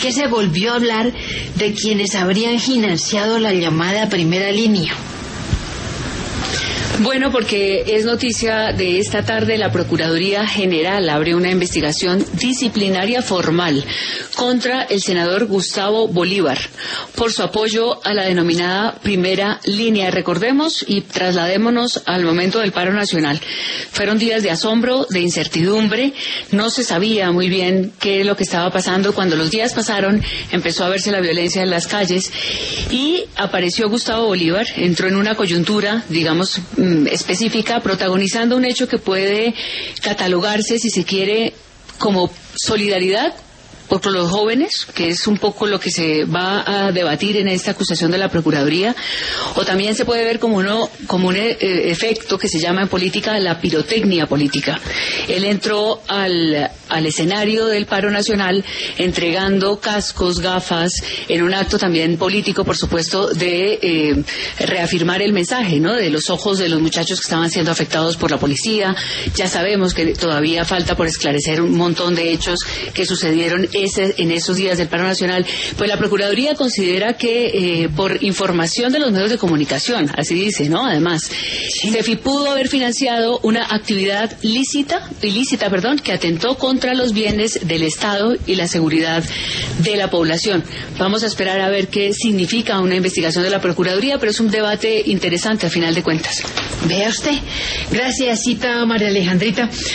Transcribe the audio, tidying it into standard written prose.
que se volvió a hablar de quienes habrían financiado la llamada primera línea. Bueno, porque es noticia de esta tarde, la Procuraduría General abre una investigación disciplinaria formal contra el senador Gustavo Bolívar por su apoyo a la denominada primera línea. Recordemos y trasladémonos al momento del paro nacional. Fueron días de asombro, de incertidumbre, no se sabía muy bien qué es lo que estaba pasando. Cuando los días pasaron, empezó a verse la violencia en las calles y apareció Gustavo Bolívar, entró en una coyuntura, digamos, específica, protagonizando un hecho que puede catalogarse, si se quiere, como solidaridad por los jóvenes, que es un poco lo que se va a debatir en esta acusación de la Procuraduría, o también se puede ver como un efecto que se llama en política la pirotecnia política. Él entró al escenario del paro nacional entregando cascos, gafas, en un acto también político, por supuesto, de reafirmar el mensaje, ¿no?, de los ojos de los muchachos que estaban siendo afectados por la policía. Ya sabemos que todavía falta por esclarecer un montón de hechos que sucedieron en esos días del paro nacional. Pues la Procuraduría considera que por información de los medios de comunicación, así dice, ¿no?, además, CEFI pudo haber financiado una actividad ilícita, que atentó contra los bienes del Estado y la seguridad de la población. Vamos a esperar a ver qué significa una investigación de la Procuraduría, pero es un debate interesante a final de cuentas. Vea usted. Gracias, María Alejandrita.